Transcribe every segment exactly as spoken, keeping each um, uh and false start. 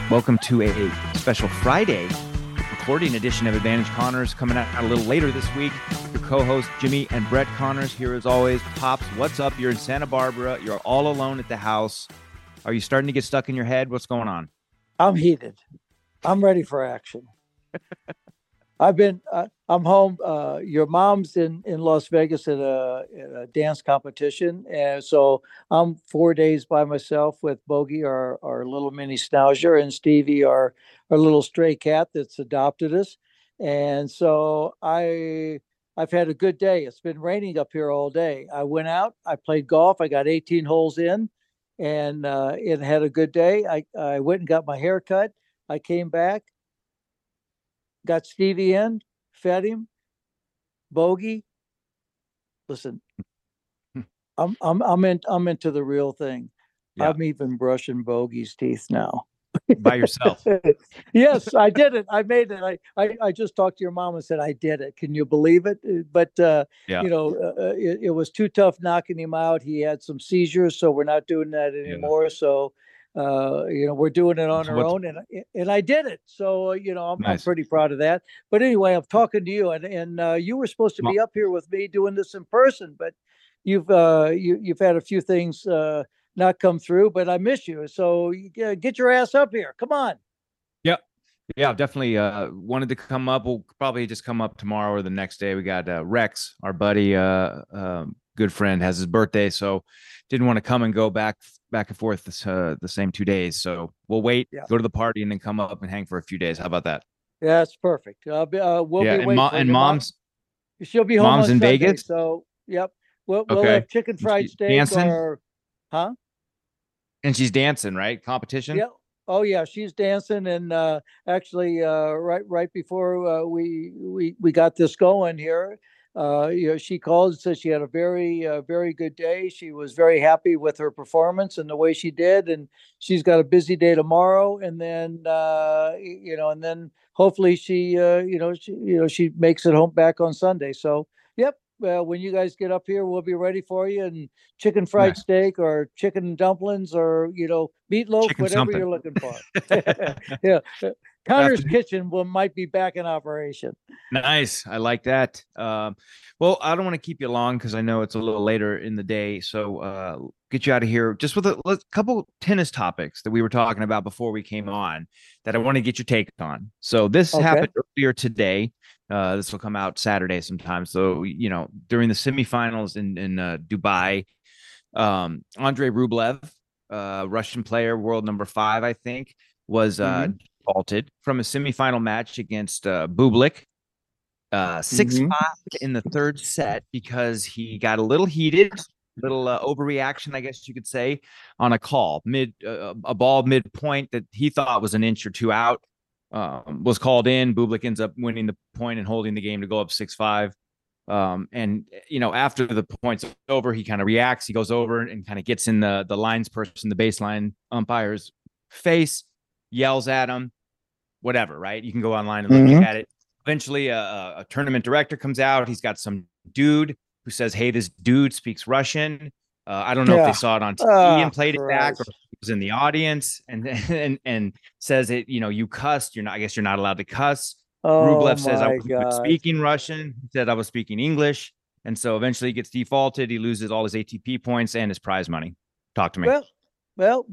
Welcome to a special Friday recording edition of Advantage Connors, coming out a little later this week. Your co-hosts Jimmy and Brett Connors here as always. Pops, what's up? You're in Santa Barbara. You're all alone at the house. Are you starting to get stuck in your head? What's going on? I'm heated. I'm ready for action. I've been, uh, I'm home. Uh, your mom's in, in Las Vegas at a, at a dance competition. And so I'm four days by myself with Bogey, our, our little mini schnauzer, and Stevie, our, our little stray cat that's adopted us. And so I, I've had a good day. It's been raining up here all day. I went out, I played golf. I got eighteen holes in and uh, it had a good day. I, I went and got my hair cut. I came back, got Stevie in, fed him, Bogey. Listen, I'm I'm I'm in I'm into the real thing. Yeah. I'm even brushing Bogey's teeth now. By yourself? Yes, I did it. I made it. I, I I just talked to your mom and said I did it. Can you believe it? But uh, Yeah. you know, uh, it, it was too tough knocking him out. He had some seizures, so we're not doing that Yeah. anymore. So uh, you know, we're doing it on So our what's- own, and and I did it. So uh, you know, I'm, I'm Nice. pretty proud of that. But anyway, I'm talking to you, and and uh, you were supposed to be up here with me doing this in person, but you've uh, you you've had a few things uh, not come through. But I miss you, so you, uh, get your ass up here. Come on. Yep. Yeah, I've definitely uh, wanted to come up. We'll probably just come up tomorrow or the next day. We got uh, Rex, our buddy, uh, um, good friend, has his birthday, so didn't want to come and go back back and forth this, uh, the same two days. So we'll wait, Yeah. go to the party, and then come up and hang for a few days. How about that? Yeah, that's perfect. Uh, be- uh, we'll Yeah, be and, waiting mo- for and your mom. mom's She'll be home mom's on in Sunday. Vegas? So, yep, we'll we'll Okay. have chicken fried She's steak dancing? or, huh? and she's dancing, right? Competition. Yeah. Oh yeah, she's dancing, and uh, actually, uh, right right before uh, we we we got this going here, uh, you know, she called and said she had a very uh, very good day. She was very happy with her performance and the way she did, and she's got a busy day tomorrow, and then uh, y- you know, and then hopefully she uh, you know she you know she makes it home back on Sunday. So yep. Uh, when you guys get up here, we'll be ready for you. And chicken fried Nice. steak or chicken dumplings or, you know, meatloaf, Chicken whatever something. you're looking for. Yeah. Connor's After- Kitchen will might be back in operation. Nice. I like that. Um, well, I don't want to keep you long because I know it's a little later in the day. So uh, get you out of here just with a, a couple tennis topics that we were talking about before we came on that I want to get your take on. So this Okay. happened earlier today. Uh, this will come out Saturday sometime. So, you know, during the semifinals in, in uh, Dubai, um, Andrei Rublev, uh, Russian player, world number five, I think, was uh, Mhm. defaulted from a semifinal match against uh, Bublik, uh, six Mhm. five in the third set because he got a little heated, little uh, overreaction, I guess you could say, on a call mid uh, a ball midpoint that he thought was an inch or two out. Um, was called in. Bublik ends up winning the point and holding the game to go up six five. Um, and you know, after the point's over, he kind of reacts. He goes over and kind of gets in the the lines person, the baseline umpire's face, yells at him, whatever. Right? You can go online and look Mhm. at it. Eventually, a, a, a tournament director comes out. He's got some dude who says, "Hey, this dude speaks Russian." Uh, I don't know if they Yeah. saw it on T V Ah, and played it back, or Christ. if he was in the audience and and and says it. You know, you cussed. You're not. I guess you're not allowed to cuss. Oh Rublev says I my wasn't even God. speaking Russian. He said I was speaking English, and so eventually he gets defaulted. He loses all his A T P points and his prize money. Talk to me. Well, well,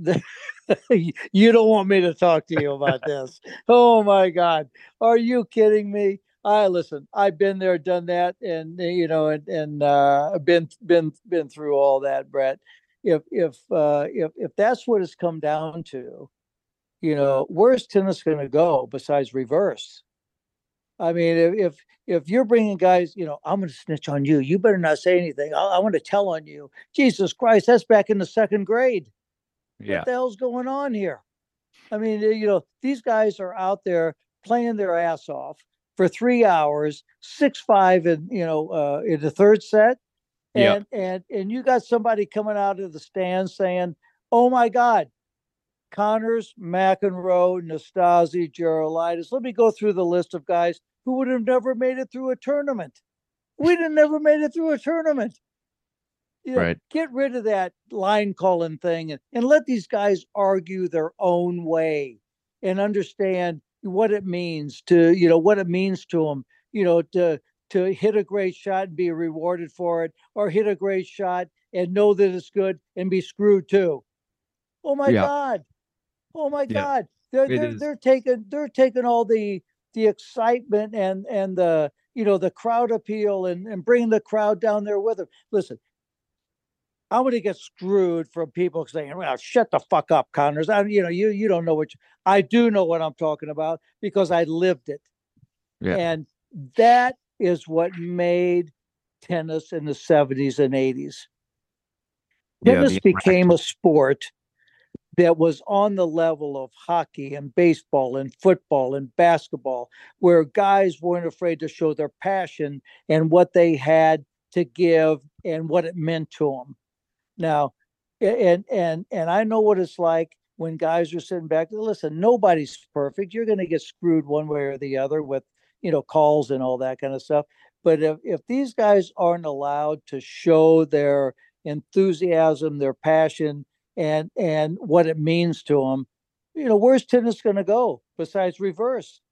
you don't want me to talk to you about this. Oh my God. Are you kidding me? I listen, I've been there, done that, and you know, and and uh been been been through all that, Brett. If if uh if if that's what it's come down to, you know, where's tennis going to go besides reverse? I mean, if if if you're bringing guys, you know, I'm going to snitch on you. You better not say anything. I, I want to tell on you. Jesus Christ, that's back in the second grade. What Yeah. the hell's going on here? I mean, you know, these guys are out there playing their ass off for three hours, six five, in you know, uh, in the third set, Yeah. and and and you got somebody coming out of the stands saying, "Oh my God, Connors, McEnroe, Nastasi, Gerolaitis." Let me go through the list of guys who would have never made it through a tournament. We'd have never made it through a tournament. You know, Right. get rid of that line calling thing and, and let these guys argue their own way. and understand what it means to, you know, what it means to them, you know, to to hit a great shot and be rewarded for it, or hit a great shot and know that it's good and be screwed too. Oh my Yeah. God. Oh my Yeah. God. They're It they're is. they're taking they're taking all the the excitement and and the, you know, the crowd appeal, and and bringing the crowd down there with them. Listen, I'm going to get screwed from people saying, "Well, shut the fuck up, Connors." I, you know, you you don't know what you, I do know what I'm talking about because I lived it, Yeah. and that is what made tennis in the seventies and eighties. Yeah. Tennis The became interaction. a sport that was on the level of hockey and baseball and football and basketball, where guys weren't afraid to show their passion and what they had to give and what it meant to them. Now, and and and I know what it's like when guys are sitting back. Listen, nobody's perfect. You're going to get screwed one way or the other with, you know, calls and all that kind of stuff. But if if these guys aren't allowed to show their enthusiasm, their passion, and and what it means to them, you know, where's tennis going to go besides reverse?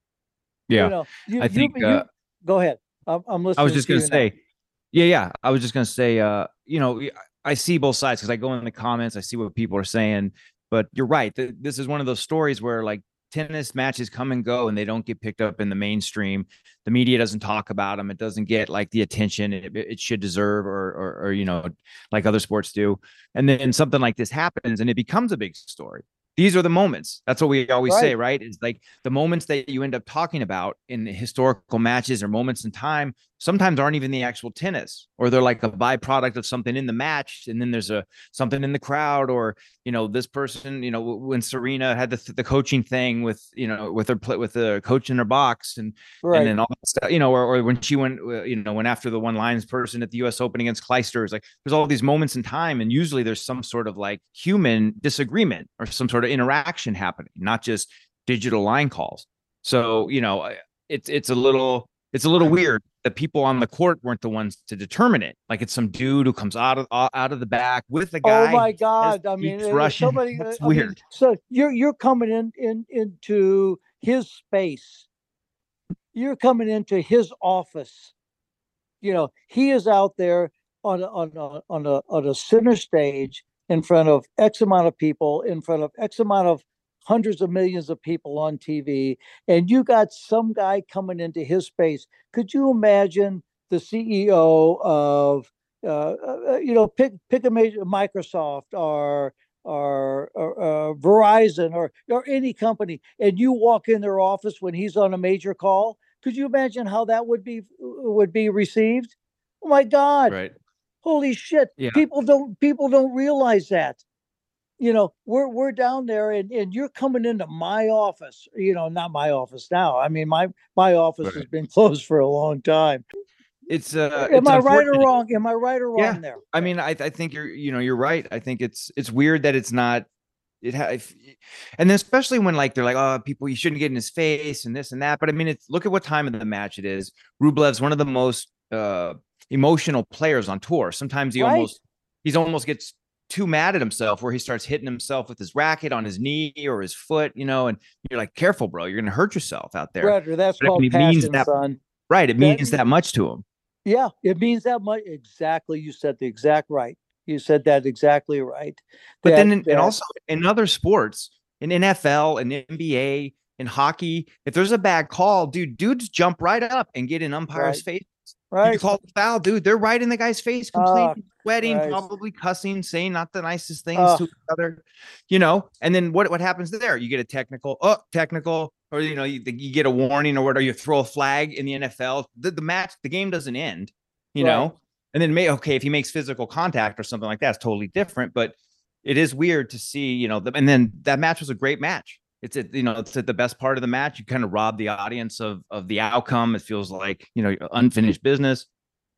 You Yeah. know, you I you think, uh, you go ahead. I'm, I'm I was listening just to gonna you now. say, yeah, yeah. I was just gonna say, uh, you know, I see both sides because I go in the comments, I see what people are saying, but you're right. Th- This is one of those stories where like tennis matches come and go and they don't get picked up in the mainstream. The media doesn't talk about them. It doesn't get like the attention it, it should deserve, or, or, or, you know, like other sports do. And then something like this happens and it becomes a big story. These are the moments. That's what we always say, Right. right? It's like the moments that you end up talking about in historical matches or moments in time sometimes aren't even the actual tennis, or they're like a byproduct of something in the match, and then there's a something in the crowd, or you know this person, you know when Serena had the, the coaching thing with you know with her with the coach in her box, and and Right. then all that stuff, you know or, or when she went, you know when after the one lines person at the U S Open against Clijsters, like there's all these moments in time, and usually there's some sort of like human disagreement or some sort of interaction happening, not just digital line calls. So you know it's it's a little it's a little weird that people on the court weren't the ones to determine it. Like it's some dude who comes out of out of the back with a Oh guy my who says God! I he mean, keeps if rushing. somebody, uh, It's I mean, weird. so you're you're coming in in into his space. You're coming into his office. You know, he is out there on a, on a, on a on a center stage in front of X amount of people, in front of X amount of hundreds of millions of people on T V, and you got some guy coming into his space. Could you imagine the C E O of uh, uh, you know, pick pick a major Microsoft or or, or uh, Verizon or or any company, and you walk in their office when he's on a major call? Could you imagine how that would be would be received? Oh my God! Right. Holy shit! Yeah. People don't people don't realize that. You know, we're we're down there, and, and you're coming into my office. You know, not my office now. I mean, my my office has Right. been closed for a long time. It's uh Am it's I right or unfortunate. wrong? Am I right or Yeah. wrong there? I mean, I I think you're you know you're right. I think it's it's weird that it's not it has, and then especially when like they're like, oh, people, you shouldn't get in his face and this and that. But I mean, it's look at what time of the match it is. Rublev's one of the most uh emotional players on tour. Sometimes he Right, almost he's almost gets too mad at himself where he starts hitting himself with his racket on his knee or his foot, you know, and you're like, careful, bro, you're gonna hurt yourself out there. Brother. That's But I called mean, it means passion, that son. right, it That means that much to him. Yeah, it means that much. Exactly, you said the exact right. You said that exactly right. But That then, in, and that also in other sports, in N F L and N B A, in hockey, if there's a bad call, dude, dudes jump right up and get in umpire's right, face. You right. call the foul, dude. They're right in the guy's face, Ah, complaining, sweating, Christ. probably cussing, saying not the nicest things Ah, to each other, you know. And then what what happens there? You get a technical, oh, technical, or you know, you, you get a warning or whatever. You throw a flag in the N F L. The, the match, the game doesn't end, you right. know. And then may okay if he makes physical contact or something like that, it's totally different. But it is weird to see, you know, the, and then that match was a great match. It's at, you know, it's at the best part of the match. You kind of rob the audience of of the outcome. It feels like, you know, unfinished business.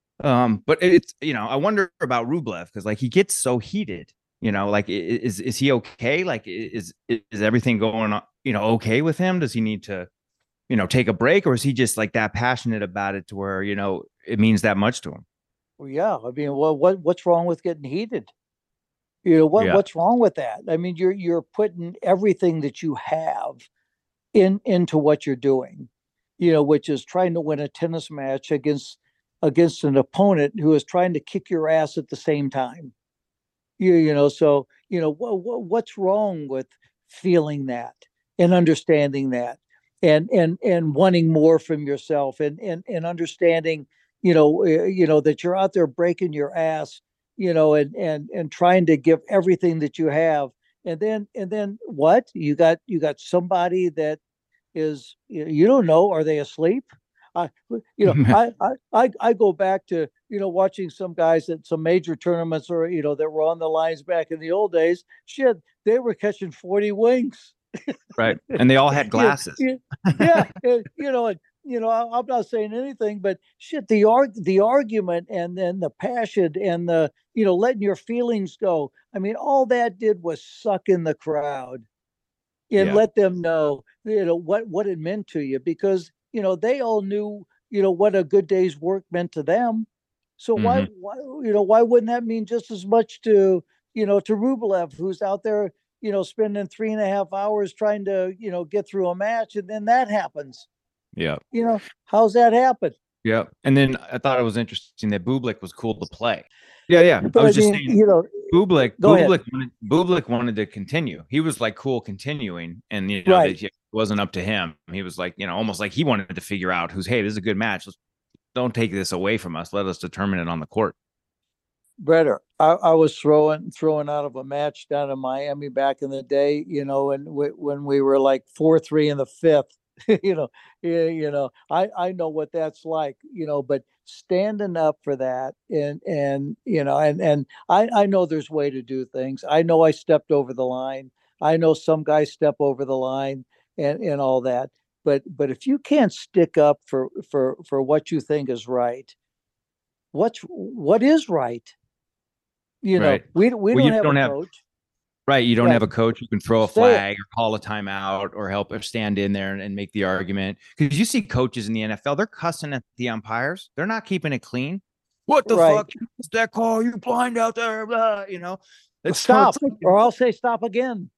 Um, but it's, you know, I wonder about Rublev because like he gets so heated, you know, like is is he okay? Like is is everything going on, you know, okay with him? Does he need to, you know, take a break, or is he just like that passionate about it to where, you know, it means that much to him? Well, yeah. I mean, well, what what's wrong with getting heated? You know, what Yeah. what's wrong with that? I mean, you're you're putting everything that you have in into what you're doing, you know, which is trying to win a tennis match against against an opponent who is trying to kick your ass at the same time. You you know, so you know what, what what's wrong with feeling that and understanding that and and and wanting more from yourself and and and understanding, you know, uh, you know that you're out there breaking your ass, you know, and and and trying to give everything that you have. And then and then what? You got you got somebody that is, you don't know, are they asleep? I you know I, I I I go back to, you know, watching some guys at some major tournaments, or you know, that were on the lines back in the old days. Shit, they were catching forty wings. Right. And they all had Yeah, glasses. yeah, yeah. and, you know, and, you know, I, I'm not saying anything, but shit, the arg the argument and then the passion and the, you know, letting your feelings go. I mean, all that did was suck in the crowd and Yeah. let them know, you know, what what it meant to you, because you know they all knew, you know, what a good day's work meant to them. So why Hmm. why you know why wouldn't that mean just as much to, you know, to Rublev, who's out there, you know, spending three and a half hours trying to, you know, get through a match, and then that happens. Yeah. You know, how's that happen? Yeah. And then I thought it was interesting that Bublik was cool to play. Yeah, yeah. I But I was just mean, saying you know, Bublik, go ahead. Bublik, wanted, Bublik wanted to continue. He was like cool continuing, and you know Right. that it wasn't up to him. He was like, you know, almost like he wanted to figure out who's, hey, this is a good match. Let's, don't take this away from us. Let us determine it on the court. Bretter, I, I was throwing throwing out of a match down in Miami back in the day, you know, and w- when we were like four three in the fifth, you know, yeah, you know, I I know what that's like, you know, but standing up for that, and and you know, and and I I know there's way to do things. I know I stepped over the line. I know some guys step over the line and and all that. But but if you can't stick up for for for what you think is right, what's what is right? You know, Right. we we Well, don't you have a don't have coach. right. You don't have Right. a coach who can throw a Say it. flag or call a timeout or help or stand in there and, and make the argument. Because you see coaches in the N F L, they're cussing at the umpires. They're not keeping it clean. What the Right. fuck? What's that call? You blind out there? Blah, you know. It's so Stop, it's like, or I'll say stop again.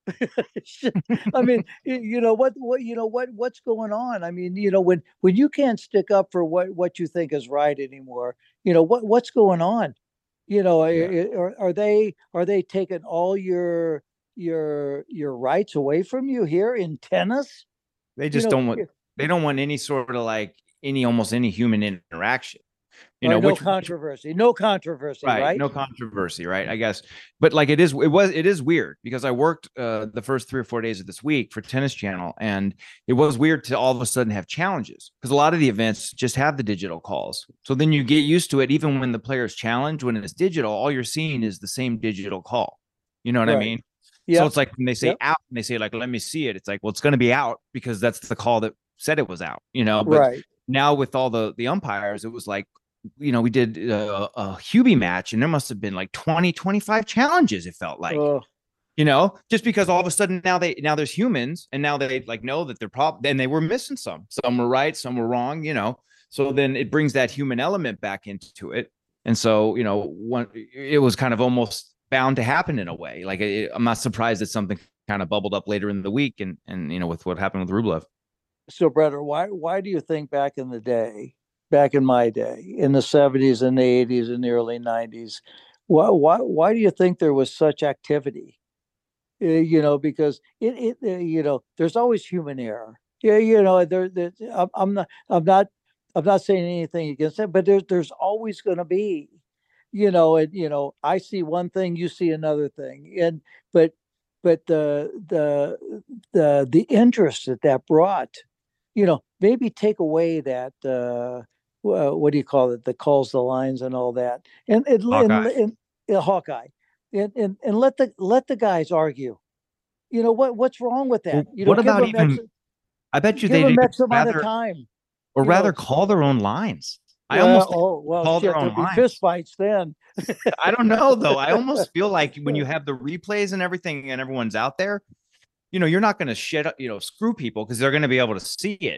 I mean, you know what what you know what what's going on? I mean, you know, when when you can't stick up for what what you think is right anymore, you know, what what's going on? You know, yeah. are, are they are they taking all your your your rights away from you here in tennis? They You just know, don't want they don't want any sort of like any almost any human interaction. You know, right? No which which controversy. No controversy, right, right? no controversy, right? I guess, but like it is, it was, it is weird because I worked uh, the first three or four days of this week for Tennis Channel, and it was weird to all of a sudden have challenges because a lot of the events just have the digital calls. So then you get used to it. Even when the players challenge, when it's digital, all you're seeing is the same digital call. You know what I Right. mean? So Yep. it's like when they say Yep. out, and they say like, "Let me see it." It's like, well, it's going to be out because that's the call that said it was out. You know, but Right. now with all the the umpires, it was like, you know, we did a, a Hubie match and there must have been like twenty, twenty-five challenges. It felt like, Uh, you know, just because all of a sudden now they, now there's humans and now they like know that they're probably, and they were missing some, some were right, some were wrong, you know? So then it brings that human element back into it. And so, you know, one, it was kind of almost bound to happen in a way. Like it, I'm not surprised that something kind of bubbled up later in the week and, and, you know, with what happened with Rublev. so, brother, why why do you think back in the day, back in my day, in the seventies and the eighties and the early nineties, why why why do you think there was such activity? Uh, you know, because it it uh, you know, there's always human error. Yeah, you know, there, there I'm, I'm not I'm not I'm not saying anything against that, but there's there's always going to be, you know, and you know, I see one thing, you see another thing, and but but the the the the interest that that brought, you know, maybe take away that uh, what do you call it? The calls, the lines, and all that, and and and, Hawkeye. and, and Hawkeye, and, and and let the let the guys argue. You know what what's wrong with that? Well, You know, what give about them X, even, I bet you give they'd them even X amount of rather, time. or You know, rather call their own lines. I well, almost think oh they well, call their shit, own there'll be fist lines. fights then. I don't know though. I almost feel like when you have the replays and everything and everyone's out there, you know, you're not going to shit, you know, screw people because they're going to be able to see it.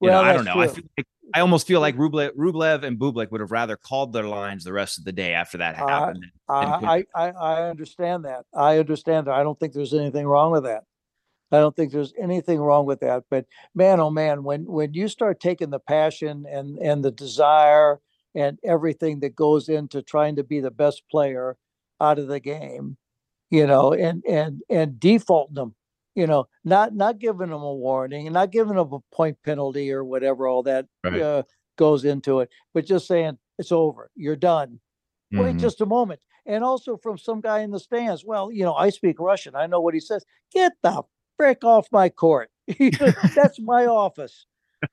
You Well, know, I that's don't know. I true. feel like, I almost feel like Rublev, Rublev and Bublik would have rather called their lines the rest of the day after that I, happened. Than, than I, I, I understand that. I understand that. I don't think there's anything wrong with that. I don't think there's anything wrong with that. But man, oh man, when when you start taking the passion and and the desire and everything that goes into trying to be the best player out of the game, you know, and and and defaulting them, you know, not not giving them a warning and not giving them a point penalty or whatever all that right. uh, goes into it, but just saying it's over, you're done. Wait Mhm. just a moment. And also from some guy in the stands, well, you know, I speak Russian. I know what he says. Get the frick off my court. That's my office.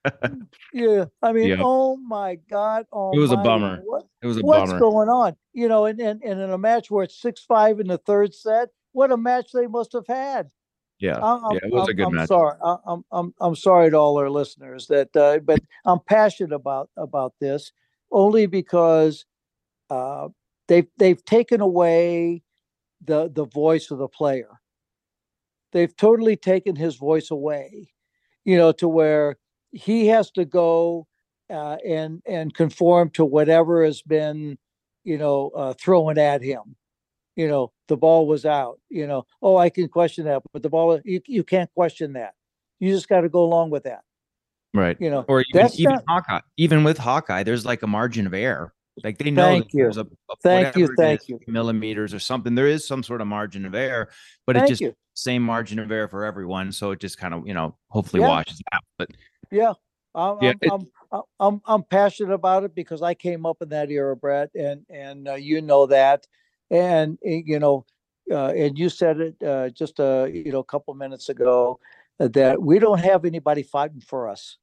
Yeah. I mean, Yeah. oh my God It was a almighty. bummer. What It was a what's bummer. going on? You know, and, and, and in a match where it's six five in the third set, what a match they must have had. Yeah. I'm Yeah. I'm It was a I'm, good I'm match. sorry. I- I'm I'm I'm sorry to all our listeners that uh, but I'm passionate about about this only because uh, they've they've taken away the the voice of the player. They've totally taken his voice away, you know, to where he has to go uh, and and conform to whatever has been, you know, uh, thrown at him. You know, the ball was out. You know, oh, I can question that, but the ball you you can't question that. You just got to go along with that. Right. You know, Or even that's even not. Hawkeye. Even with Hawkeye, there's like a margin of error. Like they know that Thank you, there's a, a thank you, whatever it thank is, you, millimeters or something. There is some sort of margin of error, but it thank just you. same margin of error for everyone. So it just kind of, you know, hopefully Yeah, washes out. But yeah, I'm yeah, I'm it, I'm I'm I'm I'm passionate about it because I came up in that era, Brett, and and uh, you know that, and eh, you know, uh, and you said it uh, just a you know a couple minutes ago uh, that we don't have anybody fighting for us.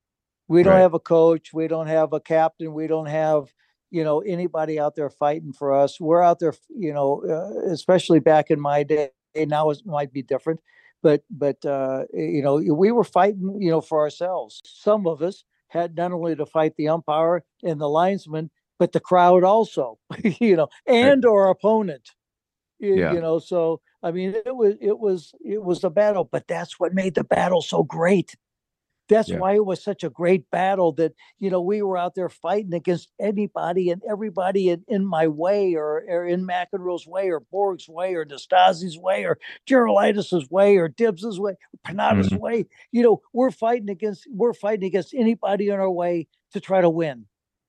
We don't right. have a coach. We don't have a captain. We don't have you know anybody out there fighting for us. We're out there, you know, uh, especially back in my day. Now it might be different, but but uh, you know we were fighting, you know, for ourselves. Some of us had not only to fight the umpire and the linesman, but the crowd also, you know, Right. and our opponent. You, Yeah. you know, so I mean, it was it was it was a battle, but that's what made the battle so great. That's Yeah. why it was such a great battle that, you know, we were out there fighting against anybody and everybody in, in my way or, or in McEnroe's way or Borg's way or Nastasi's way or Gerolaitis' way or Dibbs's way, Panada's Mhm. way. You know, we're fighting against we're fighting against anybody in our way to try to win.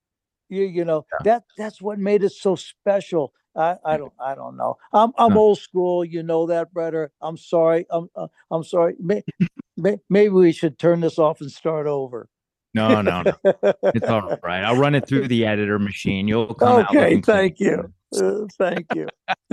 You you know, that that's what made it so special. I, I don't I don't know. I'm I'm No, old school, you know that, brother. I'm sorry. I'm uh, I'm sorry. May, may, maybe we should turn this off and start over. no, no, no. It's all right. I'll run it through the editor machine. You'll come out Okay, looking thank clean. you. Uh, thank you.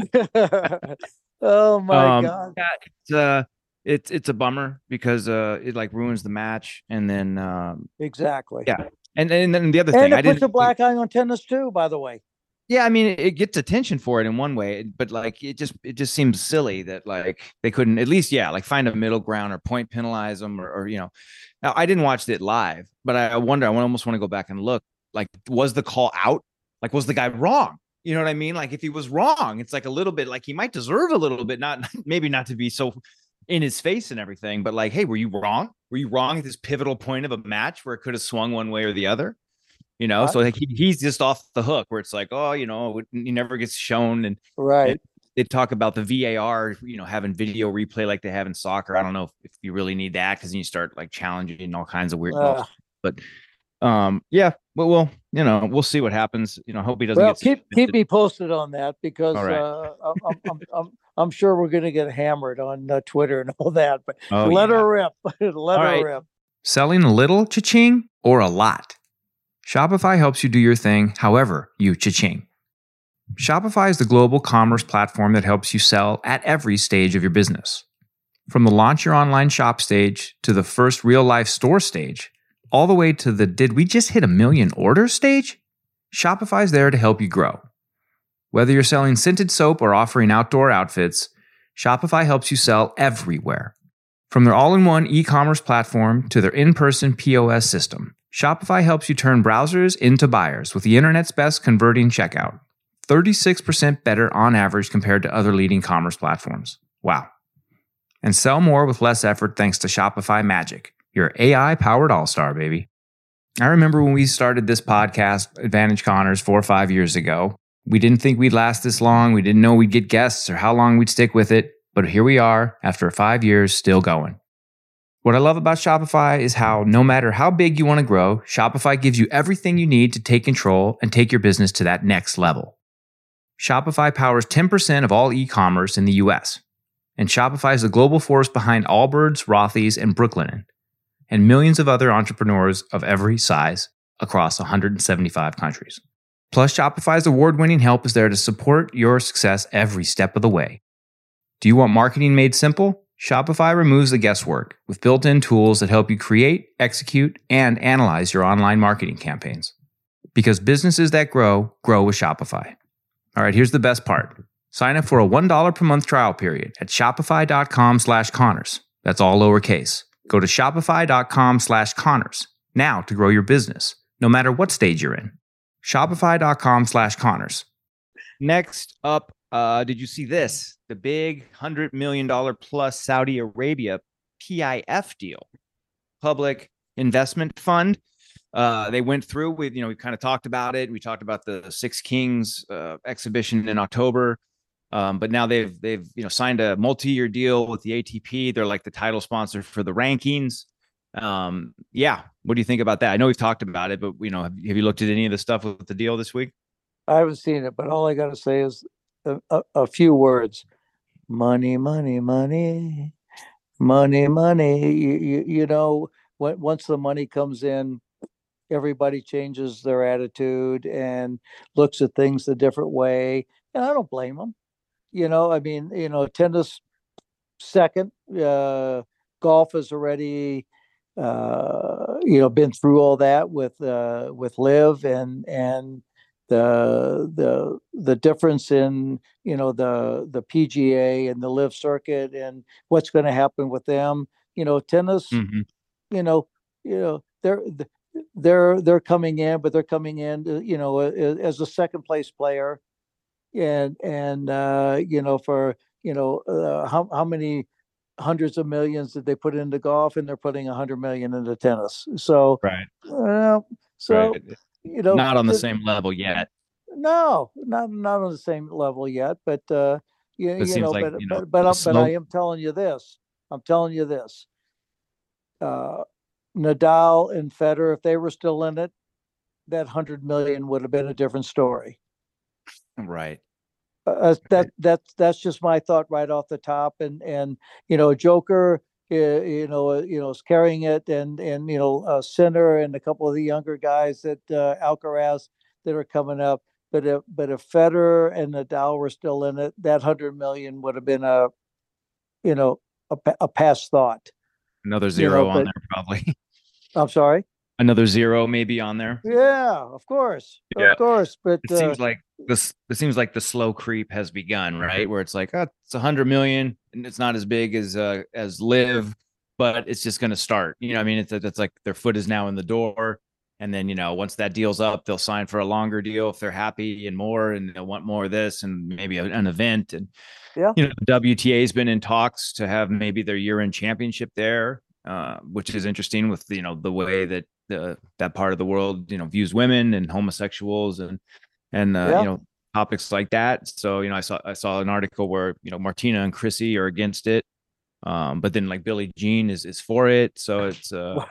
Oh my Um, God. yeah, it's uh, it's it's a bummer because uh, it like ruins the match, and then um, Exactly. yeah, and and then the other And thing I it puts didn't. a black eye on tennis too, by the way. Yeah, I mean, it, it gets attention for it in one way, but like it just it just seems silly that like they couldn't at least yeah like find a middle ground or point penalize them or, or you know. Now I didn't watch it live, but I, I wonder. I almost want to go back and look. Like, was the call out? Like, was the guy wrong? You know what I mean? Like, if he was wrong, it's like a little bit like he might deserve a little bit, not maybe not to be so in his face and everything, but like, hey, were you wrong? Were you wrong at this pivotal point of a match where it could have swung one way or the other? You know, I, so like he, he's just off the hook where it's like, oh, you know, he never gets shown. And, and right. they talk about the V A R, you know, having video replay like they have in soccer. I don't know if, if you really need that because then you start like challenging all kinds of weird, well, Uh, but um, yeah, but we'll, you know, we'll see what happens. You know, hope he doesn't well, get keep keep suspended. me posted on that All because right. uh, I'm, I'm I'm I'm sure we're going to get hammered on uh, Twitter and all that. But Oh, let yeah. her rip. Let All her right. rip. Selling a little cha-ching or a lot? Shopify helps you do your thing however you cha-ching. Shopify is the global commerce platform that helps you sell at every stage of your business. From the launch your online shop stage to the first real-life store stage, all the way to the did we just hit a million orders stage? Shopify's there to help you grow. Whether you're selling scented soap or offering outdoor outfits, Shopify helps you sell everywhere. From their all-in-one e-commerce platform to their in-person P O S system, Shopify helps you turn browsers into buyers with the internet's best converting checkout. thirty-six percent better on average compared to other leading commerce platforms. Wow. And sell more with less effort thanks to Shopify Magic, your A I-powered all-star, baby. I remember when we started this podcast, Advantage Connors, four or five years ago. We didn't think we'd last this long. We didn't know we'd get guests or how long we'd stick with it. But here we are, after five years, still going. What I love about Shopify is how no matter how big you want to grow, Shopify gives you everything you need to take control and take your business to that next level. Shopify powers ten percent of all e-commerce in the U S. And Shopify is the global force behind Allbirds, Rothy's, and Brooklinen, and millions of other entrepreneurs of every size across one hundred seventy-five countries. Plus, Shopify's award-winning help is there to support your success every step of the way. Do you want marketing made simple? Shopify removes the guesswork with built-in tools that help you create, execute, and analyze your online marketing campaigns. Because businesses that grow, grow with Shopify. All right, here's the best part. Sign up for a one dollar per month trial period at shopify.com slash Connors. That's all lowercase. Go to shopify.com slash Connors now to grow your business, no matter what stage you're in. Shopify.com slash Connors. Next up, uh, did you see this? The big one hundred million dollars plus Saudi Arabia P I F deal, Public Investment Fund. Uh, they went through with, you know, we kind of talked about it. We talked about the Six Kings uh, exhibition in October. Um, but now they've, they've, you know, signed a multi-year deal with the A T P. They're like the title sponsor for the rankings. Um, yeah. What do you think about that? I know we've talked about it, but, you know, have, have you looked at any of the stuff with the deal this week? I haven't seen it, but all I got to say is a, a, a few words: money, money, money, money, money. You, you, you know, when, once the money comes in, everybody changes their attitude and looks at things a different way. And I don't blame them. You know, I mean, you know, tennis second, uh, golf has already, uh, you know, been through all that with, uh, with Liv and, and the, the, the difference in, you know, the, the P G A and the Liv circuit and what's going to happen with them. You know, tennis, Mm-hmm. you know, you know, they're, they're, they're coming in, but they're coming in, you know, as a second place player. And, and, uh, you know, for, you know, uh, how, how many hundreds of millions did they put into golf, and they're putting a hundred million into tennis. So, Right. uh, so, Right. you know, Not on the th- same level yet. no, not, not on the same level yet, but, uh, you, It you seems know, like, but, you know, but, but, the I- but I smoke. am telling you this, I'm telling you this, uh, Nadal and Federer, if they were still in it, that hundred million would have been a different story. Right. Uh, that that's that's just my thought right off the top, and and you know, Joker, uh, you know, uh, you know, is carrying it, and and you know, uh, Sinner and a couple of the younger guys that uh, Alcaraz that are coming up. But if but if Federer and Nadal were still in it, that hundred million would have been a, you know, a, a past thought. Another You know, zero on but there, probably. I'm sorry. Another zero maybe on there. Yeah, of course, Yeah. of course. But It uh, seems like this, it seems like the slow creep has begun, right? Where it's like, oh, it's a hundred million and it's not as big as, uh, as Live, but it's just going to start, you know, I mean, it's, it's like their foot is now in the door. And then, you know, once that deal's up, they'll sign for a longer deal if they're happy and more, and they'll want more of this and maybe a, an event. And, yeah, you know, the W T A has been in talks to have maybe their year-end championship there, uh, which is interesting with, you know, the way that the, that part of the world, you know, views women and homosexuals and, and, uh, yeah. you know, topics like that. So, you know, I saw, I saw an article where, you know, Martina and Chrissy are against it. Um, but then like Billie Jean is, is for it. So it's, uh,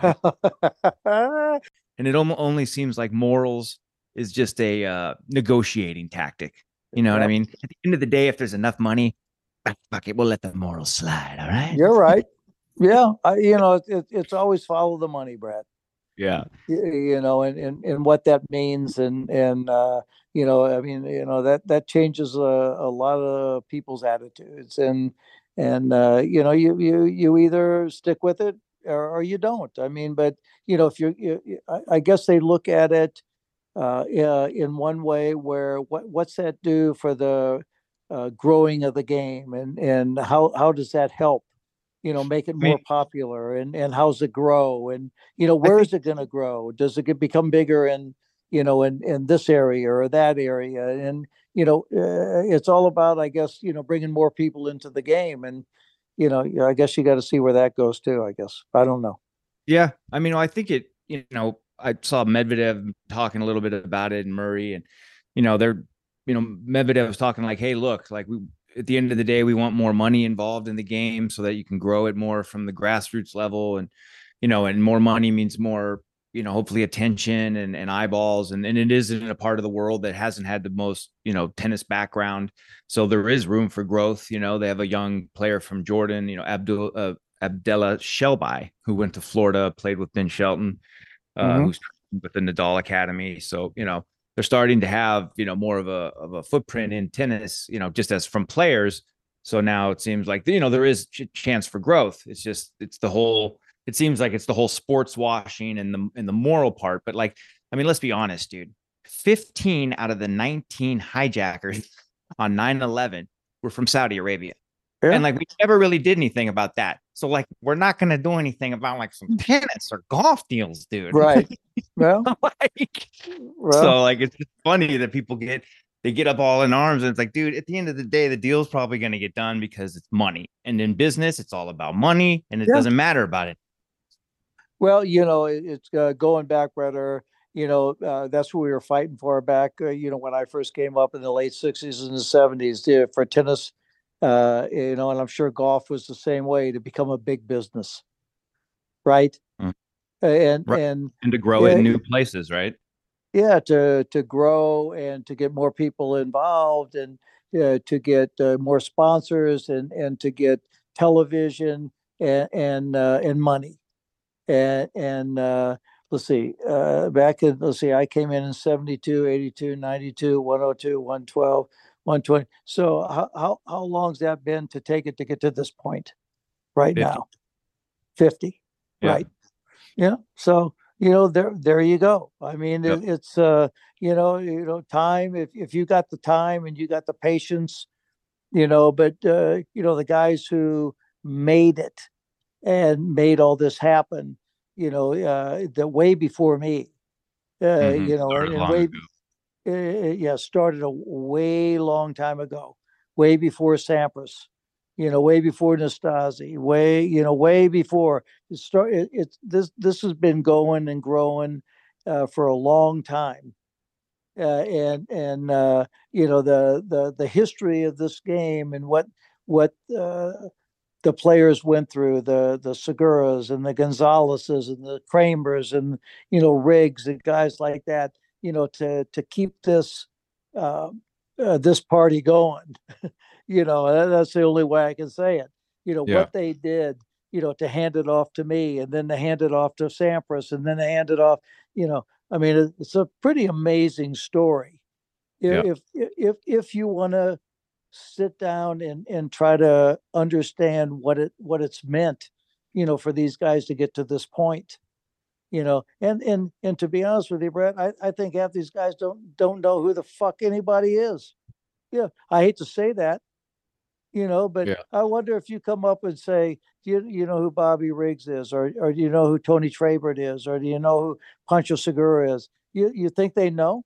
and it only seems like morals is just a, uh, negotiating tactic. You know what I Yep. mean? At the end of the day, if there's enough money, fuck it, we'll let the morals slide. All right. You're right. Yeah, I, you know, it, it's always follow the money, Brad. Yeah. You, you know, and, and, and what that means, and and uh, you know, I mean, you know, that that changes a, a lot of people's attitudes, and and uh, you know, you you you either stick with it or, or you don't. I mean, but you know, if you're, you, I, I guess they look at it uh, uh, in one way, where what what's that do for the uh, growing of the game, and and how how does that help, you know, make it I mean, more popular, and and how's it grow, and you know, I where think is it going to grow? Does it get, become bigger in, you know, in in this area or that area? And you know, uh, it's all about, I guess, you know, bringing more people into the game, and you know, yeah, I guess you got to see where that goes too. I guess I don't know. Yeah, I mean, I think it. You know, I saw Medvedev talking a little bit about it, and Murray, and you know, they're, you know, Medvedev was talking like, "Hey, look, like we at the end of the day, we want more money involved in the game so that you can grow it more from the grassroots level, and you know, and more money means more, you know, hopefully attention and and eyeballs, and and it is in a part of the world that hasn't had the most, you know, tennis background, so there is room for growth. You know, they have a young player from Jordan, you know, Abdul uh, Abdullah Shelby, who went to Florida, played with Ben Shelton, uh, Mm-hmm. who's with the Nadal Academy. So, you know, they're starting to have, you know, more of a of a footprint in tennis, you know, just as from players. So now it seems like, you know, there is ch- chance for growth. It's just it's the whole it seems like it's the whole sports washing and the and the moral part. But like, I mean, let's be honest, dude. fifteen out of the nineteen hijackers on nine eleven were from Saudi Arabia. Yeah. And like we never really did anything about that. So like we're not gonna do anything about like some tennis or golf deals, dude. Right. Well, like, well, so like it's just funny that people get they get up all in arms and it's like, dude, at the end of the day, the deal's probably gonna get done because it's money. And in business, it's all about money and it yeah. doesn't matter about it. Well, you know, it, it's uh, going back, brother. You know, uh, that's what we were fighting for back. Uh, you know, when I first came up in the late sixties and the seventies uh, for tennis. Uh, you know, and I'm sure golf was the same way to become a big business, right? Mm. And Right. and And to grow it yeah, in new places, right? yeah, to to grow and to get more people involved and uh, to get uh, more sponsors and and to get television and and uh, and money and and uh, let's see, uh, back in let's see, I came in in seventy-two, eighty-two, ninety-two, one oh two, one twelve, one twenty. So how how how long's that been to take it to get to this point right fifty. now? fifty, Yeah. right? Yeah. So, you know, there there you go. I mean, Yep. it, it's uh, you know, you know, time if if you got the time and you got the patience, you know, but uh, you know, the guys who made it and made all this happen, you know, uh, the way before me, uh, Mm-hmm. you know, and, Started and long way, ago. uh, yeah, started a way long time ago, way before Sampras, you know, way before Nastasi, way, you know, way before it start. It, it's this this has been going and growing uh, for a long time, uh, and and uh, you know the the the history of this game and what what uh, the players went through, the the Seguras and the Gonzaleses and the Kramers and you know Riggs and guys like that, you know, to to keep this uh, uh, this party going. You know, that's the only way I can say it. You know Yeah. what they did, you know, to hand it off to me, and then to hand it off to Sampras, and then to hand it off. You know, I mean, it's a pretty amazing story. Yeah. If if if you want to sit down and and try to understand what it what it's meant, you know, for these guys to get to this point, you know, and and and to be honest with you, Brett, I, I think half these guys don't don't know who the fuck anybody is. Yeah, I hate to say that, you know, but Yeah. I wonder if you come up and say, do you you know who Bobby Riggs is, or or do you know who Tony Trabert is, or do you know who Pancho Segura is? You you think they know?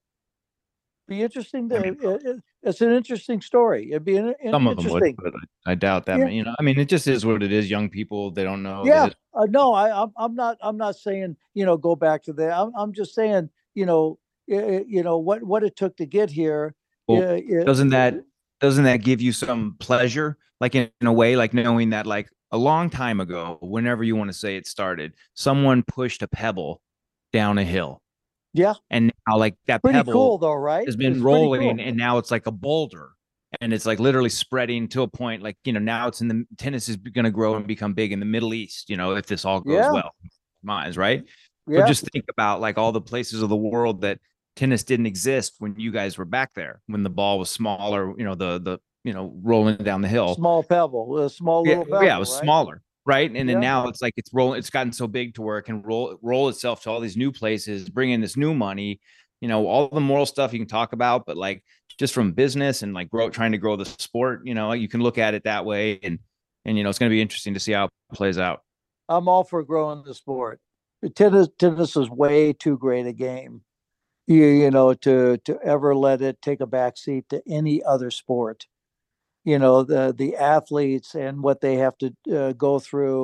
Be interesting I mean, to. It, it, it's an interesting story. It'd be an, an some of them would, interesting. but I, I doubt that. Yeah, You know, I mean, it just is what it is. Young people, they don't know the yeah. history. Uh, no, I, I'm, I'm not. I'm not saying you know go back to that. I'm, I'm just saying you know, uh, you know what what it took to get here. Well, Yeah, yeah, doesn't that doesn't that give you some pleasure, like in, in a way, like knowing that like a long time ago, whenever you want to say it started, someone pushed a pebble down a hill, yeah. and now like that Pretty pebble cool though, right? has been It's pretty rolling, cool. and now it's like a boulder, and it's like literally spreading to a point, like you know, now it's in the tennis is going to grow and become big in the Middle East, you know, if this all goes Yeah, well, minds right. So yeah. just think about like all the places of the world that tennis didn't exist when you guys were back there, when the ball was smaller, you know, the the you know, rolling down the hill. Small pebble, a small Yeah, little yeah, it pebble, was right? smaller, right? And then Yeah, now it's like it's rolling, it's gotten so big to where it can roll roll itself to all these new places, bring in this new money, you know, all the moral stuff you can talk about, but like just from business and like grow trying to grow the sport, you know, you can look at it that way, and and you know, it's going to be interesting to see how it plays out. I'm all for growing the sport. Tennis, tennis is way too great a game. You you know to to ever let it take a backseat to any other sport. You know the the athletes and what they have to uh, go through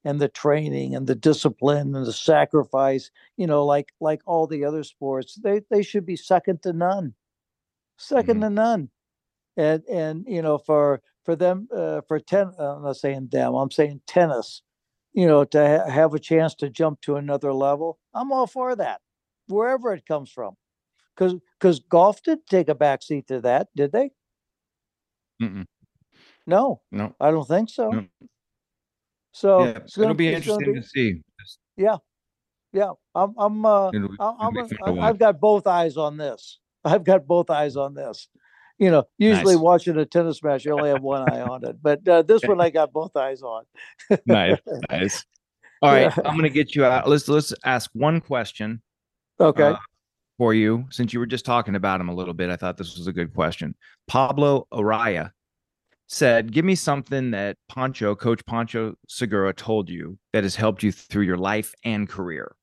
and the training and the discipline and the sacrifice, you know, like like all the other sports, they they should be second to none, second Mhm. to none. And and you know, for for them, uh, for ten, I'm not saying them, I'm saying tennis, you know, to ha- have a chance to jump to another level, I'm all for that, wherever it comes from. Because because golf did take a backseat to that, did they? Mm-mm. No, No, I don't think so. no. So Yeah, it's it'll gonna be it's gonna interesting be to see. yeah, yeah. I'm I'm uh It'll, be- I- it'll I'm be a, fun to I- watch. I've got both eyes on this. I've got both eyes on this. You know, usually Nice. watching a tennis match, you only have one eye on it, but uh, this one I got both eyes on. Nice, nice. All right, I'm gonna get you out. Let's let's ask one question Okay. uh, for you, since you were just talking about him a little bit. I thought this was a good question. Pablo Araya said, "Give me something that Pancho, Coach Pancho Segura, told you that has helped you through your life and career."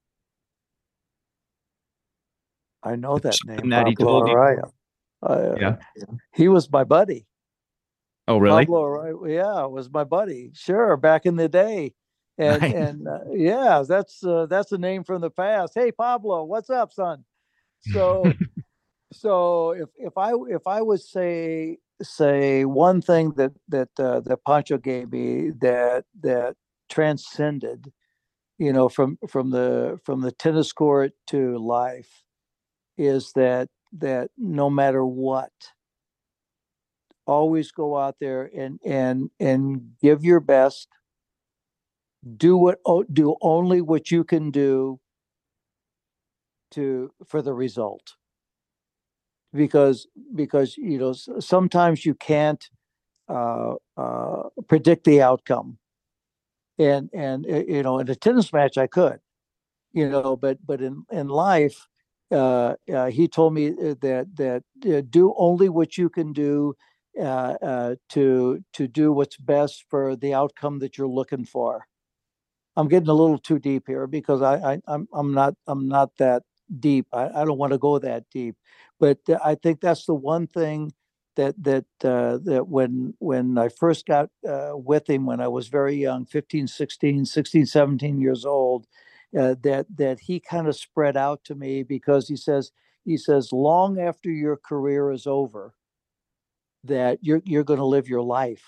I know that name, Something that he Pablo told you. Araya. Uh, Yeah. he was my buddy. Oh, really? Pablo Araya, yeah, was my buddy. Sure, back in the day. And Nice. and uh, yeah, that's uh, that's a name from the past. Hey, Pablo, what's up, son? So so if if I if I would say say one thing that that uh, that Pancho gave me that that transcended, you know, from from the from the tennis court to life, is that that no matter what, always go out there and and and give your best. Do what do only what you can do to for the result, because because you know sometimes you can't uh, uh, predict the outcome. And and uh, you know, in a tennis match I could, you know, but but in in life, uh, uh, he told me that that uh, do only what you can do uh, uh, to to do what's best for the outcome that you're looking for. I'm getting a little too deep here because I, I I'm I'm not I'm not that deep. I, I don't want to go that deep, but I think that's the one thing that that uh, that when when I first got uh, with him when I was very young, fifteen, sixteen, sixteen, seventeen years old, uh, that that he kind of spread out to me, because he says he says long after your career is over, that you're you're going to live your life,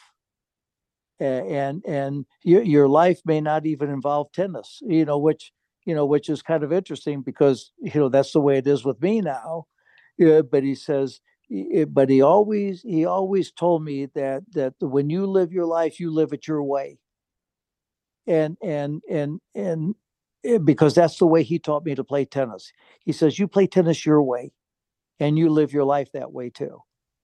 and and your, your life may not even involve tennis, you know, which you know which is kind of interesting, because you know that's the way it is with me now. Yeah, but he says, but he always he always told me that that when you live your life, you live it your way. And and and and eh, because that's the way he taught me to play tennis. He says, you play tennis your way, and you live your life that way too.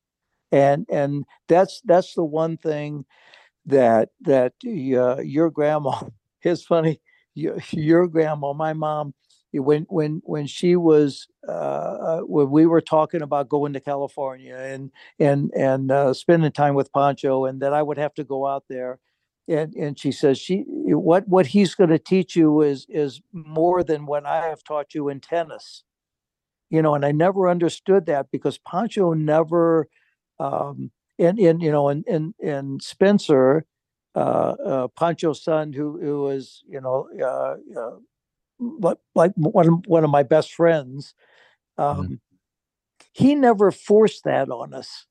And and that's that's the one thing that that uh, your grandma is funny. Your, your grandma, my mom, when when when she was uh, uh, when we were talking about going to California and and and uh, spending time with Pancho, and that I would have to go out there, and and she says, she what what he's going to teach you is is more than what I have taught you in tennis, you know. And I never understood that, because Pancho never um and and you know, and and and Spencer, uh, uh Pancho's son, who who was, you know, uh, uh like like one of, one of my best friends, Mhm. um he never forced that on us.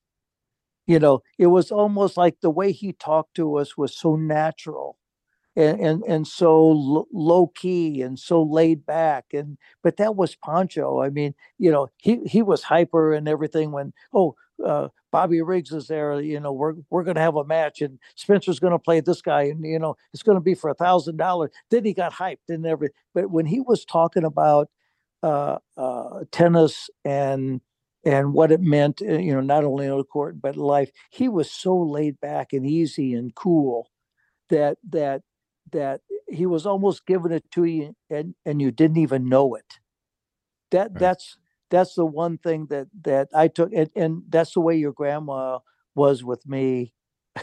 You know, it was almost like the way he talked to us was so natural, and and, and so l- low key and so laid back. And but that was Pancho. I mean, you know, he he was hyper and everything when, oh, uh, Bobby Riggs is there, you know, we're we're gonna have a match, and Spencer's gonna play this guy, and you know it's gonna be for a thousand dollars. Then he got hyped and everything. But when he was talking about uh, uh, tennis and and what it meant, uh, you know, not only on the court but life, he was so laid back and easy and cool, that that that he was almost giving it to you, and and you didn't even know it. That Right. that's that's the one thing that that I took, and, and that's the way your grandma was with me,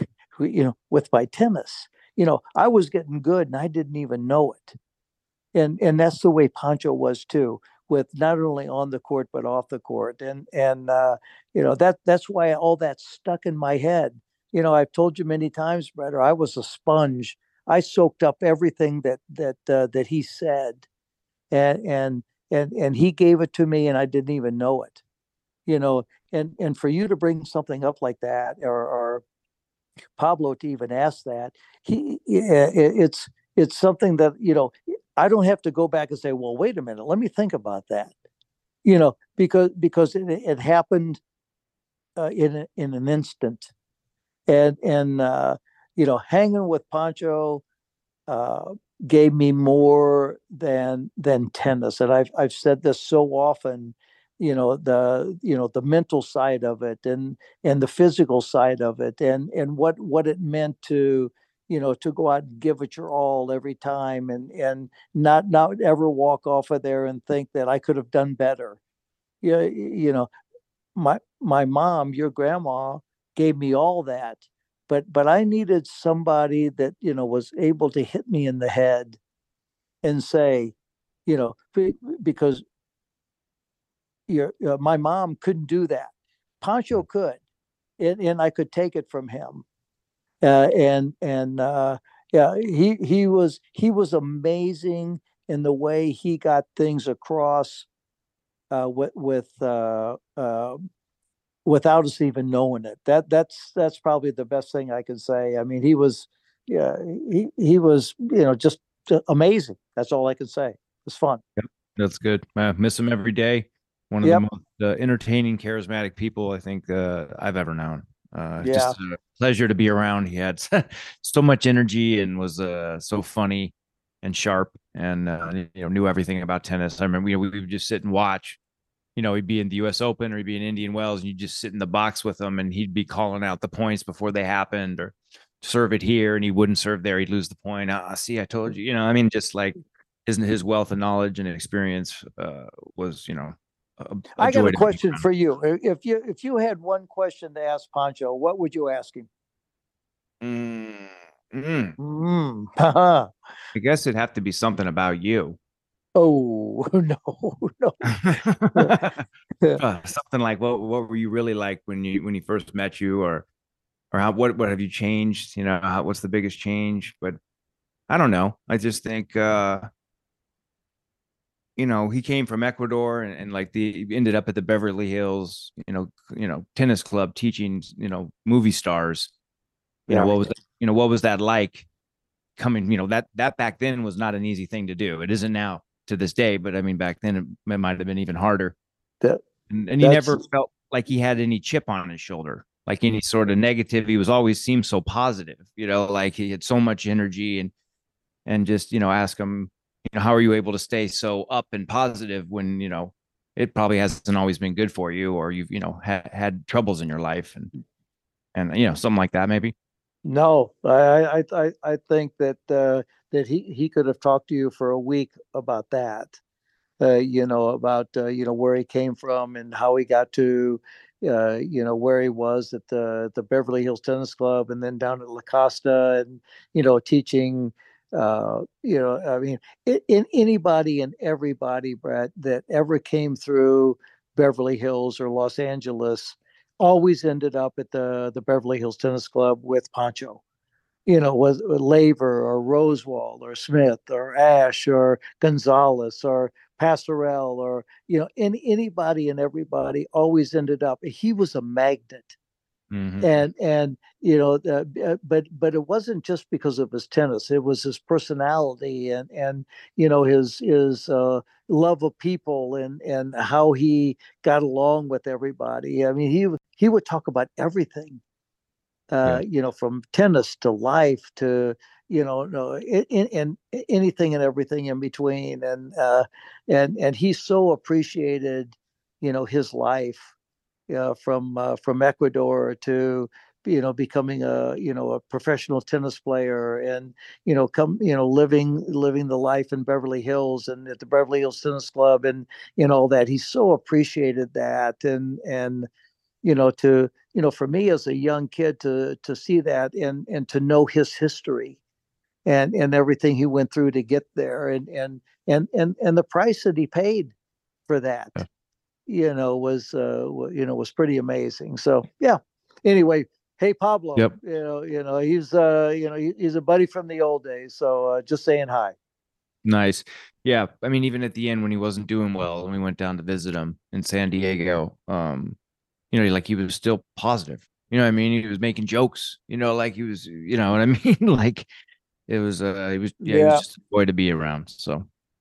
you know, with my tennis. You know, I was getting good and I didn't even know it. And and that's the way Pancho was too, with not only on the court but off the court. And and uh, you know, that that's why all that stuck in my head. You know, I've told you many times, brother, I was a sponge. I soaked up everything that that uh, that he said, and and and and he gave it to me, and I didn't even know it. You know, and and for you to bring something up like that, or or Pablo to even ask that, he yeah, it, it's it's something that, you know, I don't have to go back and say, well, wait a minute, let me think about that. You know, because because it, it happened uh, in a, in an instant, and and uh, you know, hanging with Pancho uh, gave me more than than tennis. And I've I've said this so often, you know, the you know the mental side of it, and and the physical side of it, and and what what it meant to, you know, to go out and give it your all every time, and and not not ever walk off of there and think that I could have done better. Yeah, you know, my my mom, your grandma, gave me all that, but but I needed somebody that, you know, was able to hit me in the head and say, you know, because your uh, my mom couldn't do that. Pancho could, and, and I could take it from him. Uh, and and uh, yeah, he he was he was amazing in the way he got things across uh, with with uh, uh, without us even knowing it. That that's that's probably the best thing I can say. I mean, he was, yeah, he he was, you know, just amazing. That's all I can say. It was fun. Yep, that's good. I miss him every day. One of the Yep. most uh, entertaining, charismatic people I think uh, I've ever known. Uh, Yeah. just a pleasure to be around. He had so much energy and was uh, so funny and sharp, and uh, you know, knew everything about tennis. I remember, you know, we, we would just sit and watch. You know, he'd be in the U S Open or he'd be in Indian Wells, and you just sit in the box with him, and he'd be calling out the points before they happened, or serve it here, and he wouldn't serve there. He'd lose the point. Ah, see, I told you. You know, I mean, just like his his wealth of knowledge and experience uh, was, you know, a, a I got joy a to be question around. for you. If you if you had one question to ask Pancho, what would you ask him? Mm, mm. Mm. I guess it'd have to be something about you. Oh no, no. Uh, something like what what were you really like when you when he first met you, or or how what what have you changed? You know, how, what's the biggest change? But I don't know. I just think uh, you know, he came from Ecuador, and, and like the he ended up at the Beverly Hills, you know, you know, tennis club teaching, you know, movie stars. You know, Yeah. what was that, you know, what was that like coming, you know, that that back then was not an easy thing to do. It isn't now to this day, but I mean back then it, it might have been even harder. That And, and he that's never felt like he had any chip on his shoulder, like any sort of negative. He was always seemed so positive, you know, like he had so much energy, and and just, you know, ask him, you know, how are you able to stay so up and positive when, you know, it probably hasn't always been good for you, or you've, you know, ha- had troubles in your life, and and you know, something like that maybe. no. I I I I think that uh, that he he could have talked to you for a week about that. Uh, you know, about uh, you know, where he came from and how he got to, uh, you know, where he was at the the Beverly Hills Tennis Club, and then down at La Costa, and, you know, teaching. Uh, you know, I mean, it, in anybody and everybody, Brett, that ever came through Beverly Hills or Los Angeles always ended up at the the Beverly Hills Tennis Club with Pancho. You know, was Laver or Rosewall or Smith or Ash or Gonzalez or Passerell, or, you know, any anybody and everybody always ended up. He was a magnet, Mm-hmm. and and you know, uh, uh, but but it wasn't just because of his tennis. It was his personality, and and you know, his his uh, love of people, and and how he got along with everybody. I mean, he he would talk about everything, Yeah. uh, you know, from tennis to life to, you know, no, in, in, in anything and everything in between. And uh, and and he so appreciated, you know, his life, uh, from uh, from Ecuador to, you know, becoming a, you know, a professional tennis player, and, you know, come, you know, living living the life in Beverly Hills and at the Beverly Hills Tennis Club, and, you know, all that. He so appreciated that, and and you know, to, you know, for me as a young kid to to see that, and and to know his history, and and everything he went through to get there, and and and and and the price that he paid for that, Yeah. you know, was uh you know, was pretty amazing. So yeah, anyway, Hey, Pablo, Yep. you know, you know, he's, uh, you know, he, he's a buddy from the old days. So uh, just saying hi. Nice. Yeah. I mean, even at the end when he wasn't doing well and we went down to visit him in San Diego, um, you know, like he was still positive. You know what I mean? He was making jokes, you know, like he was, you know what I mean? Like it was, uh, he was, yeah, he was Yeah. just a boy to be around. So,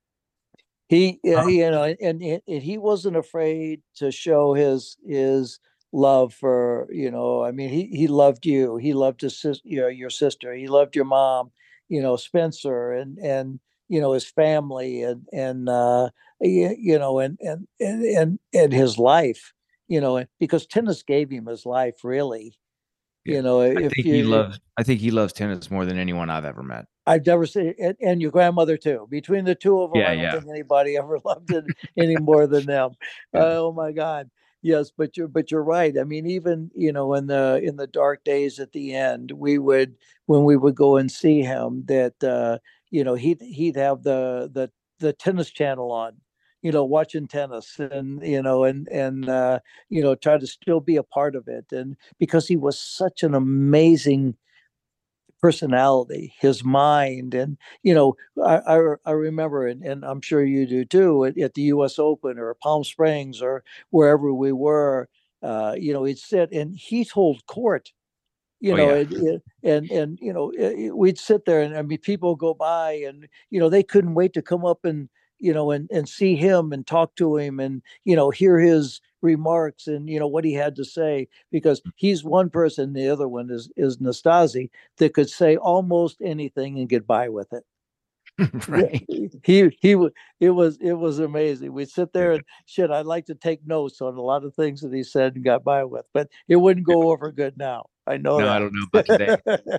He, uh, uh, you know, and, and and he wasn't afraid to show his his love for, you know, I mean, he he loved you. He loved his sis, you know, your sister. He loved your mom, you know, Spencer, and and you know his family, and and uh, you, you know, and and and and and his life, you know, because tennis gave him his life, really. yeah, You know, I if think he you, loves, I think he loves tennis more than anyone I've ever met. I've never seen it, and your grandmother too. Between the two of them, Yeah. I don't Yeah. think anybody ever loved it any more than them. Yeah. Oh my God. Yes, but you're but you're right. I mean, even you know, in the in the dark days at the end, we would when we would go and see him, that uh, you know, he'd he'd have the the the tennis channel on, you know, watching tennis, and you know, and and uh, you know, try to still be a part of it, and because he was such an amazing personality, his mind, and you know, I I, I remember, and, and I'm sure you do too, at, at the U S Open or Palm Springs or wherever we were. Uh, you know, he'd sit and he'd hold court. You Oh know, yeah. it, it, and and you know, it, we'd sit there, and I mean, people go by, and you know, they couldn't wait to come up and you know, and and see him and talk to him, and you know, hear his remarks and you know what he had to say, because he's one person, the other one is is Nastasi, that could say almost anything and get by with it. Yeah, Right. he he w- it was it was amazing. We'd sit Yeah. there and shit. I'd like to take notes on a lot of things that he said and got by with, but it wouldn't go over good now. I know No, I don't know about today. that.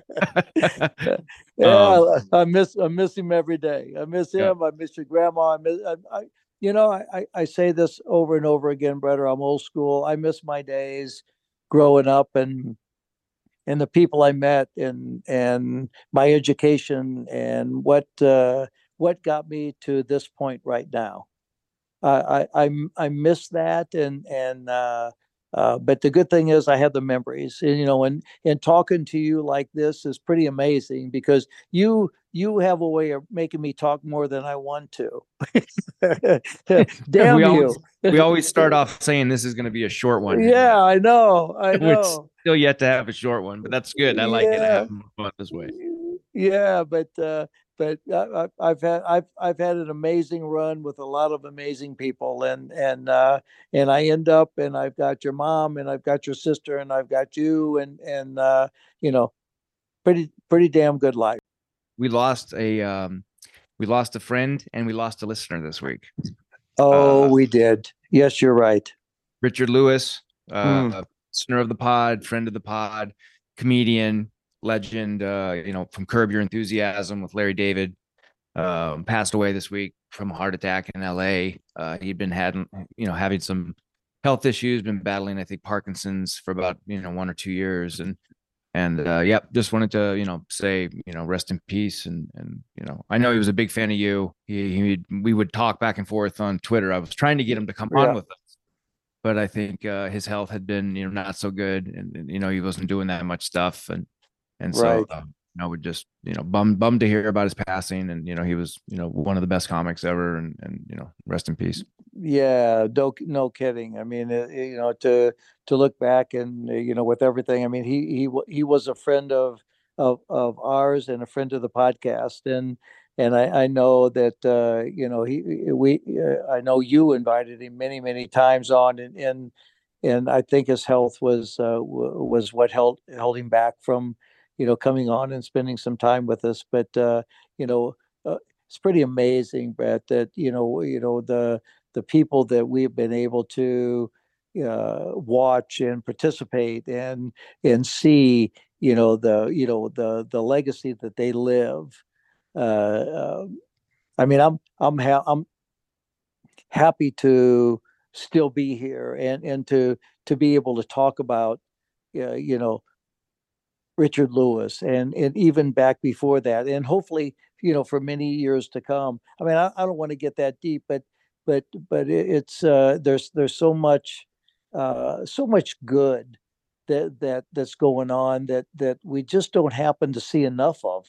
um, Yeah, I miss I miss him every day. I miss yeah. him. I miss your grandma. I miss I, I you know I, I I say this over and over again, brother. I'm old school. I miss my days growing up, and and the people I met, and and my education, and what uh, what got me to this point right now. I I I, I miss that, and and uh, uh, but the good thing is I have the memories, and, you know, and and talking to you like this is pretty amazing, because you you have a way of making me talk more than I want to. we Damn always you. we always start off saying this is going to be a short one, and Yeah, I know. I uh, we're know. still yet to have a short one, but that's good. I like it. I Yeah. have more fun this way. Yeah, but uh, but I, I've had I've I've had an amazing run with a lot of amazing people, and and uh, and I end up, and I've got your mom, and I've got your sister, and I've got you, and and uh, you know, pretty pretty damn good life. We lost a um, we lost a friend and we lost a listener this week. Oh, Uh, we did. Yes, you're right. Richard Lewis, Mm. uh, listener of the pod, friend of the pod, comedian, legend. Uh, you know, from Curb Your Enthusiasm with Larry David. Um, passed away this week from a heart attack in L A. Uh, he'd been had, you know, having some health issues, been battling, I think, Parkinson's for about, you know, one or two years. And, and, uh, yep, just wanted to, you know, say, you know, rest in peace. And, and, you know, I know he was a big fan of you. He, he we would talk back and forth on Twitter. I was trying to get him to come on Yeah, with us, but I think, uh, his health had been, you know, not so good. And, and, you know, he wasn't doing that much stuff. And, and so, right. um, I would just, you know, bummed bummed to hear about his passing. And you know, he was, you know, one of the best comics ever. And and you know, rest in peace. Yeah, no, no kidding. I mean, uh, you know, to to look back, and uh, you know, with everything. I mean, he he wa- he was a friend of of of ours, and a friend of the podcast, and and I I know that uh, you know, he we uh, I know you invited him many many times on, and and and I think his health was uh, w- was what held held him back from, you know, coming on and spending some time with us. But uh, you know, uh, it's pretty amazing, Brett, that you know you know the the people that we've been able to uh, watch and participate and and see, you know, the you know the the legacy that they live. Uh, uh, I mean, I'm I'm ha- I'm happy to still be here, and and to to be able to talk about, uh, you know, Richard Lewis, and and even back before that, and hopefully, you know, for many years to come. I mean, I, I don't want to get that deep, but but but it, it's uh, there's there's so much uh, so much good that that that's going on that that we just don't happen to see enough of.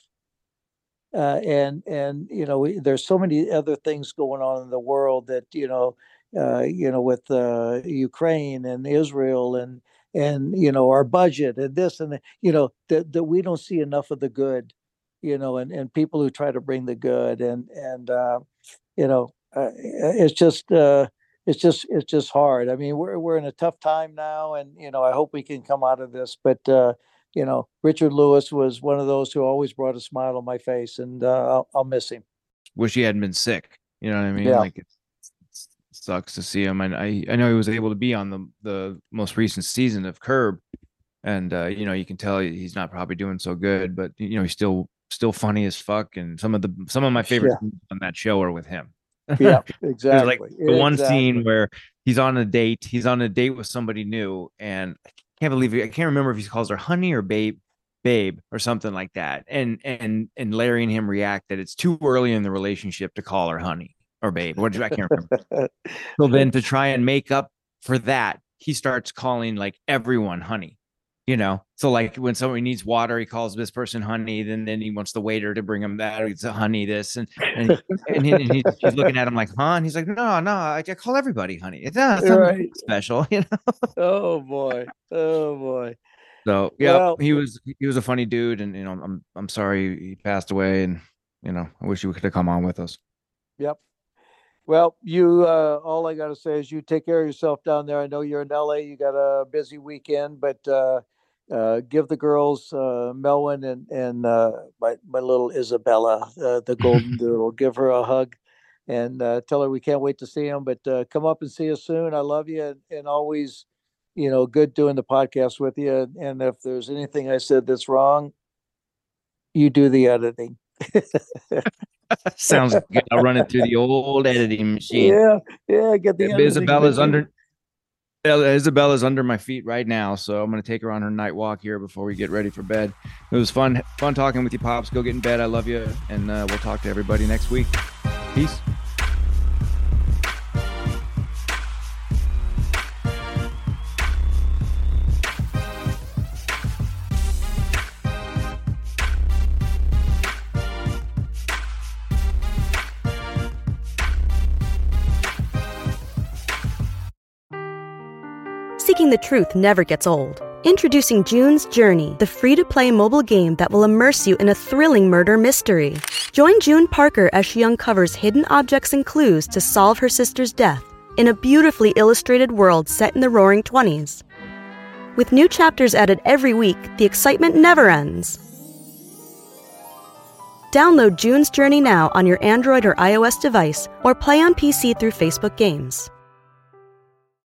Uh, and and you know, we, there's so many other things going on in the world that you know, uh, you know, with uh, Ukraine and Israel and and you know our budget and this and the, you know that that we don't see enough of the good, you know, and and people who try to bring the good and and uh, you know, uh, it's just. Uh, It's just it's just hard. I mean, we're we're in a tough time now, and you know, I hope we can come out of this. But uh, you know, Richard Lewis was one of those who always brought a smile on my face, and uh, I'll, I'll miss him. Wish he hadn't been sick. You know what I mean? Yeah. Like it, it sucks to see him. And I I know he was able to be on the the most recent season of Curb, and uh, you know, you can tell he's not probably doing so good, but you know, he's still still funny as fuck. And some of the some of my favorite Yeah. scenes on that show are with him. Yeah, There's exactly. like the one Exactly. scene where he's on a date. He's on a date with somebody new, and I can't believe it. I can't remember if he calls her honey or babe, babe or something like that. And and and Larry and him react that it's too early in the relationship to call her honey or babe. What I can't remember. So then to try and make up for that, he starts calling like everyone honey. You know, so like when somebody needs water, he calls this person honey. Then then he wants the waiter to bring him that. It's a honey this and and and, he, and he, he's looking at him like, huh? And he's like, no, no, I, I call everybody honey. It's not something Right. special, you know. Oh boy. Oh boy. So yeah, Well, he was he was a funny dude, and you know, I'm I'm sorry he passed away, and you know, I wish he could have come on with us. Yep. Well, you uh, all I got to say is you take care of yourself down there. I know you're in L A. You got a busy weekend, but uh, uh, give the girls uh, Melvin and and uh, my my little Isabella, uh, the golden doodle. Give her a hug and uh, tell her we can't wait to see him. But uh, come up and see us soon. I love you, and, and always, you know, good doing the podcast with you. And if there's anything I said that's wrong, you do the editing. Sounds good. I'll run it through the old editing machine. Yeah, yeah. Get the editing Isabella's machine. under Isabella's under my feet right now, so I'm gonna take her on her night walk here before we get ready for bed. It was fun, fun talking with you, Pops. Go get in bed. I love you, and uh, we'll talk to everybody next week. Peace. Seeking the truth never gets old. Introducing June's Journey, the free-to-play mobile game that will immerse you in a thrilling murder mystery. Join June Parker as she uncovers hidden objects and clues to solve her sister's death in a beautifully illustrated world set in the Roaring Twenties. With new chapters added every week, the excitement never ends. Download June's Journey now on your Android or iOS device, or play on P C through Facebook Games.